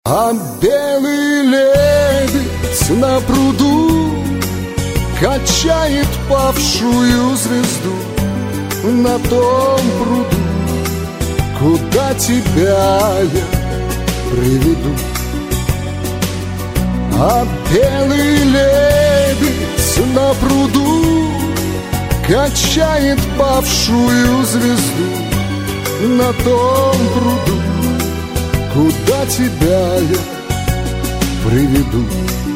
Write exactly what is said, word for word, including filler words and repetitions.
А белый лебедь на пруду качает павшую звезду на том пруду, куда тебя я приведу. А белый лебедь на пруду качает павшую звезду на том пруду, куда тебя я приведу.